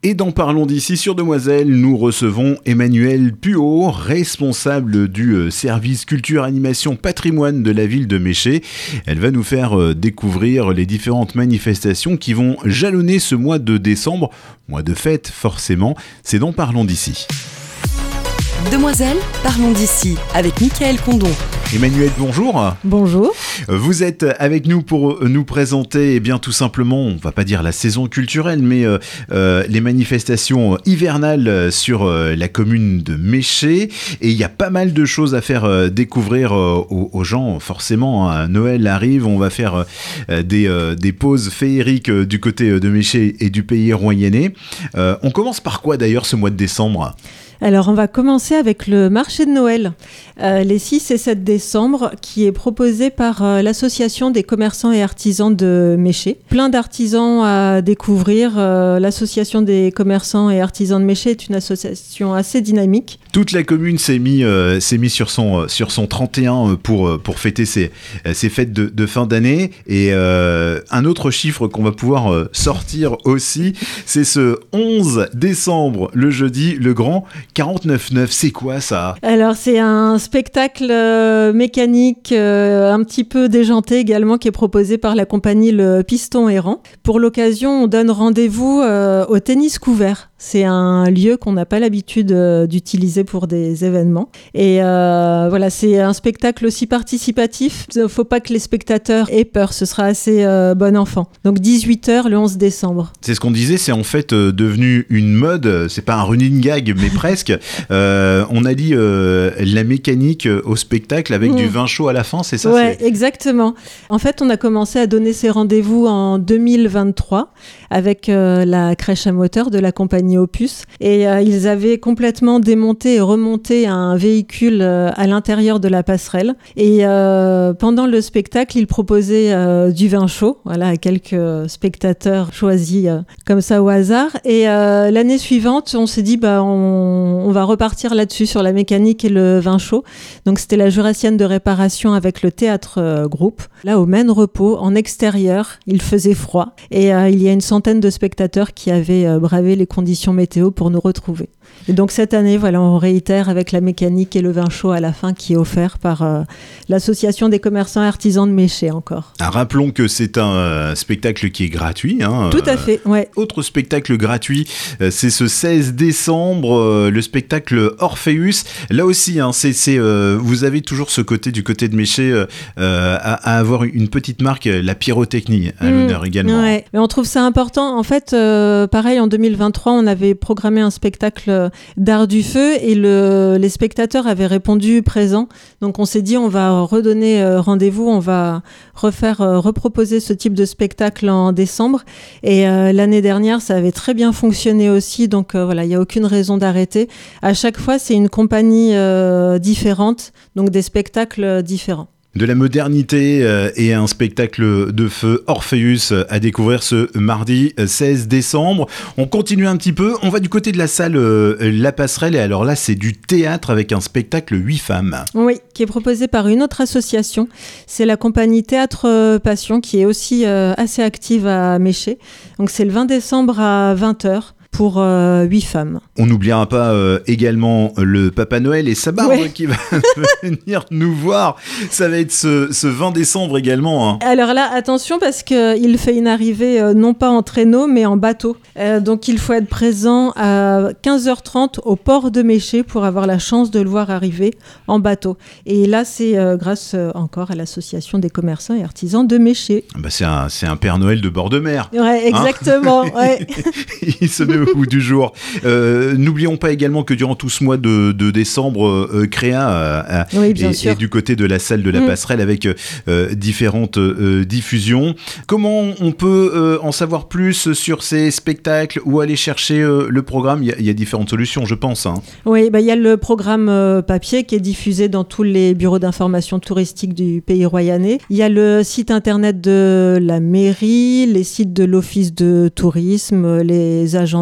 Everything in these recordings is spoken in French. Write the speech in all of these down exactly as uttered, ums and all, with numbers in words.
Et dans Parlons d'ici sur Demoiselle, nous recevons Emmanuelle Puot, responsable du service culture, animation, patrimoine de la ville de Mesché. Elle va nous faire découvrir les différentes manifestations qui vont jalonner ce mois de décembre, mois de fête forcément. C'est dans Parlons d'ici. Demoiselle, Parlons d'ici avec Mickaël Condon. Emmanuelle, bonjour. Bonjour. Vous êtes avec nous pour nous présenter, eh bien, tout simplement, on va pas dire la saison culturelle, mais euh, euh, les manifestations hivernales sur euh, la commune de Mesché. Et il y a pas mal de choses à faire euh, découvrir euh, aux, aux gens. Forcément, hein, Noël arrive, on va faire euh, des, euh, des pauses féeriques euh, du côté de Mesché et du pays royannais. Euh, on commence par quoi d'ailleurs ce mois de décembre ? Alors, on va commencer avec le marché de Noël, euh, les six et sept décembre, qui est proposé par euh, l'association des commerçants et artisans de Mesché. Plein d'artisans à découvrir. Euh, l'association des commerçants et artisans de Mesché est une association assez dynamique. Toute la commune s'est mis, euh, s'est mis sur son, sur son trente et un pour, pour fêter ses, ses fêtes de, de fin d'année. Et euh, un autre chiffre qu'on va pouvoir sortir aussi, c'est ce onze décembre, le jeudi, le grand quarante-neuf neuf, c'est quoi ça ? Alors c'est un spectacle euh, mécanique euh, un petit peu déjanté également qui est proposé par la compagnie Le Piston Errant. Pour l'occasion, on donne rendez-vous euh, au tennis couvert. C'est un lieu qu'on n'a pas l'habitude euh, d'utiliser pour des événements. Et euh, voilà, c'est un spectacle aussi participatif. Il ne faut pas que les spectateurs aient peur, ce sera assez euh, bon enfant. Donc dix-huit heures le onze décembre. C'est ce qu'on disait, c'est en fait euh, devenu une mode, c'est pas un running gag mais presque. Euh, on allie euh, la mécanique au spectacle avec mmh. du vin chaud à la fin, c'est ça ? Ouais, c'est... exactement. En fait, on a commencé à donner ces rendez-vous en deux mille vingt-trois avec euh, la crèche à moteur de la compagnie Opus. Et euh, ils avaient complètement démonté et remonté un véhicule euh, à l'intérieur de la passerelle. Et euh, pendant le spectacle, ils proposaient euh, du vin chaud, voilà, à quelques spectateurs choisis euh, comme ça au hasard. Et euh, l'année suivante, on s'est dit, bah, on On va repartir là-dessus sur la mécanique et le vin chaud. Donc c'était la Jurassienne de réparation avec le théâtre euh, groupe. Là au Maine Repos, en extérieur, il faisait froid. Et euh, il y a une centaine de spectateurs qui avaient euh, bravé les conditions météo pour nous retrouver. Et donc cette année, voilà, on réitère avec la mécanique et le vin chaud à la fin qui est offert par euh, l'association des commerçants et artisans de Mesché encore. Ah, rappelons que c'est un euh, spectacle qui est gratuit. Hein, Tout à fait, ouais. Euh, autre spectacle gratuit, euh, c'est ce seize décembre, euh, le spectacle Orpheus. Là aussi, hein, c'est, c'est, euh, vous avez toujours ce côté du côté de Mesché euh, euh, à, à avoir une petite marque, la pyrotechnie à mmh, l'honneur également. Ouais. Mais on trouve ça important. En fait, euh, pareil, en deux mille vingt-trois, on avait programmé un spectacle d'art du feu et le, les spectateurs avaient répondu présent. Donc on s'est dit on va redonner euh, rendez-vous, on va refaire, euh, reproposer ce type de spectacle en décembre. Et euh, l'année dernière, ça avait très bien fonctionné aussi. Donc euh, voilà, il n'y a aucune raison d'arrêter. À chaque fois, c'est une compagnie euh, différente, donc des spectacles différents. De la modernité euh, et un spectacle de feu Orpheus à découvrir ce mardi seize décembre. On continue un petit peu, on va du côté de la salle euh, La Passerelle et alors là c'est du théâtre avec un spectacle huit femmes. Oui, qui est proposé par une autre association. C'est la compagnie Théâtre Passion qui est aussi euh, assez active à Mesché. Donc c'est le vingt décembre à vingt heures. Pour euh, huit femmes. On n'oubliera pas euh, également le Papa Noël et sa barbe ouais. qui va venir nous voir. Ça va être ce, ce vingt décembre également. Hein. Alors là, attention parce qu'il fait une arrivée euh, non pas en traîneau mais en bateau. Euh, donc il faut être présent à quinze heures trente au port de Mesché pour avoir la chance de le voir arriver en bateau. Et là, c'est euh, grâce euh, encore à l'association des commerçants et artisans de Mesché. Bah c'est, un, c'est un Père Noël de bord de mer. Ouais, exactement. Hein ouais. Il se met au bout du jour. Euh, n'oublions pas également que durant tout ce mois de, de décembre, euh, Créa euh, oui, bien est, sûr. est du côté de la salle de la mmh. Passerelle avec euh, différentes euh, diffusions. Comment on peut euh, en savoir plus sur ces spectacles ou aller chercher euh, le programme ? Il y, a, il y a différentes solutions, je pense. Hein. Oui, bah, il y a le programme euh, papier qui est diffusé dans tous les bureaux d'information touristique du pays royannais. Il y a le site internet de la mairie, les sites de l'office de tourisme, les agendas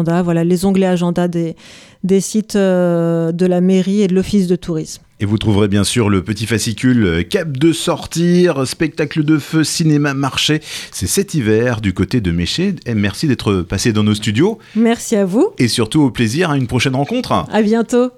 agenda, voilà, les onglets agenda des, des sites euh, de la mairie et de l'office de tourisme. Et vous trouverez bien sûr le petit fascicule Cap de sortir, spectacle de feu, cinéma, marché. C'est cet hiver du côté de Méché. Et merci d'être passé dans nos studios. Merci à vous. Et surtout au plaisir à une prochaine rencontre. À bientôt.